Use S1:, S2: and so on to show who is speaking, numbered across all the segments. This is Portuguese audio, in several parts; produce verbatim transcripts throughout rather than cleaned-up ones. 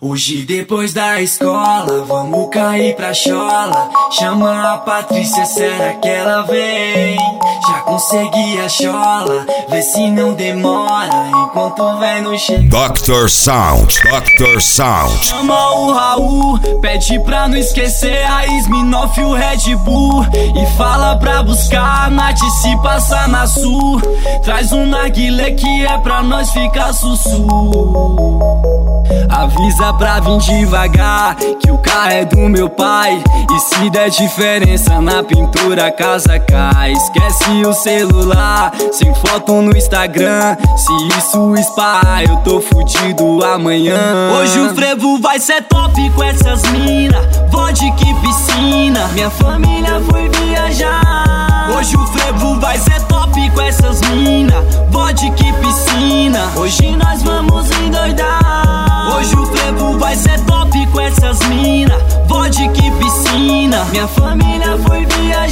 S1: Hoje depois da escola, vamos cair pra chola. Chama a Patrícia, será que ela vem? Já consegui a chola, vê se não demora, enquanto o véi não chega.
S2: doutor Sound, doutor Sound.
S1: Chama o Raul, pede pra não esquecer a Smirnoff e o Red Bull. E fala pra buscar a Nath se passar na Sul. Traz um narguilé que é pra nós ficar sussu. Avisa pra vir devagar, que o carro é do meu pai. E se der diferença na pintura, a casa cai. Esquece o celular, sem foto no Instagram. Se isso espar, eu tô fudido amanhã. Hoje o frevo vai ser top com essas mina, vodka e piscina. Minha família foi viajar. Hoje o frevo vai ser top com essas mina, vodka e piscina. Hoje nós vamos endoidar. Hoje o frevo vai ser top com essas mina, vodka e piscina. Minha família foi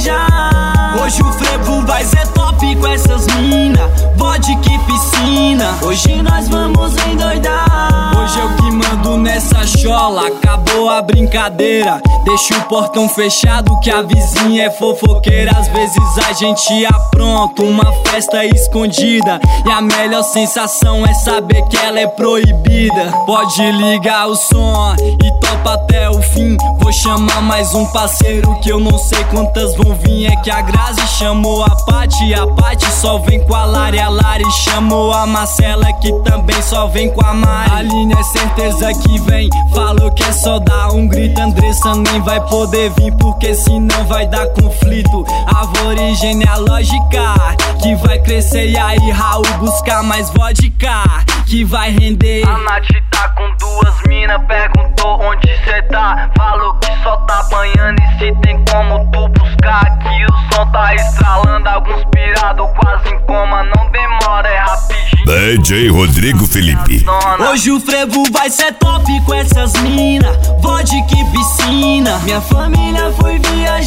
S1: viajar. Hoje o frevo vai ser top com essas mina, vodka e piscina. Hoje nós vamos endoidar. Hoje eu que mando nessa chola, acabou a brincadeira. Deixa o portão fechado que a vizinha é fofoqueira. Às vezes a gente apronta uma festa escondida, e a melhor sensação é saber que ela é proibida. Pode ligar o som e topa até o fim. Vou chamar mais um parceiro que eu não sei quantas vão vir. É que a Grazi chamou a Paty, a Paty só vem com a Lari. A Lari chamou a Marcela, que também só vem com a Mari. A Aline é certeza que vem, falou que é só dar um grito. Andressa nem vai poder vir, porque senão vai dar conflito. Árvore genealógica que vai crescer, e aí Raul buscar mais vodka que vai render.
S3: A Nath tá com duas mina, perguntou onde cê tá. Falou que só tá banhando, e se tem como tu buscar. Aqui o som tá estralando, alguns pirado quase em coma. Não demora, é rapidinho.
S2: D J Rodrigo Felipe.
S1: Hoje o frevo vai ser top com essas mina, vodka e piscina. Minha família foi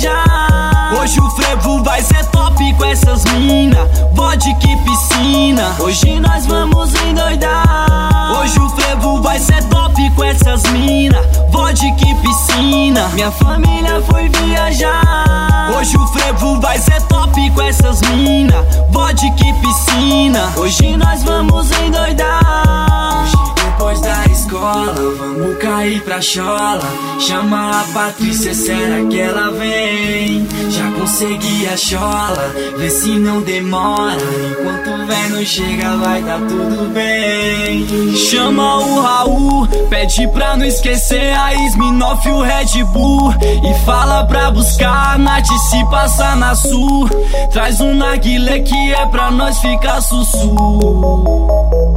S1: viajar. Hoje o frevo vai ser top com essas mina, vodka e piscina. Hoje nós vamos endoidar. Hoje o frevo vai ser top com essas mina, vodka e piscina. Minha família foi viajar. Hoje o frevo vai ser top com essas mina, vodka e piscina. Hoje nós vamos endoidar. Hoje depois da escola, vamos cair pra chola. Chama a Patrícia, será que ela vem? Já consegui a chola, vê se não demora. Enquanto o véi não chega, vai dar tudo bem. Chama o Raul, pede pra não esquecer a Smirnoff e o Red Bull. E fala pra buscar a Nath se passar na Sul. Traz um narguilé que é pra nós ficar sussu.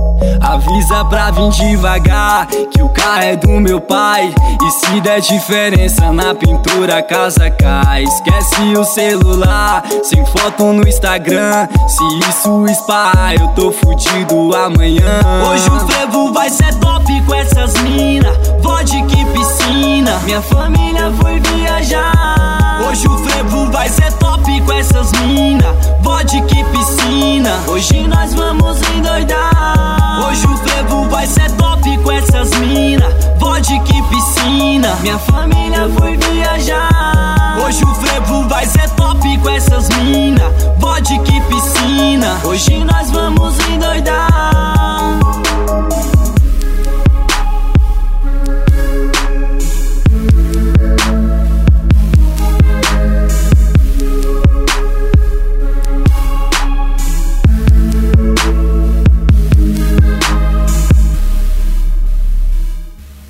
S1: Avisa pra vir devagar, que o carro é do meu pai. E se der diferença na pintura, a casa cai. Esquece o celular, sem foto no Instagram. Se isso espar, eu tô fudido amanhã. Hoje o frevo vai ser top com essas mina, vodka e piscina. Minha família foi viajar. Hoje o frevo vai ser top com essas mina, vodka e piscina. Hoje nós vamos endoidar. Hoje o frevo vai ser top com essas mina, vodka e piscina. Minha família foi viajar. Hoje o frevo vai ser top com essas mina, vodka e piscina. Hoje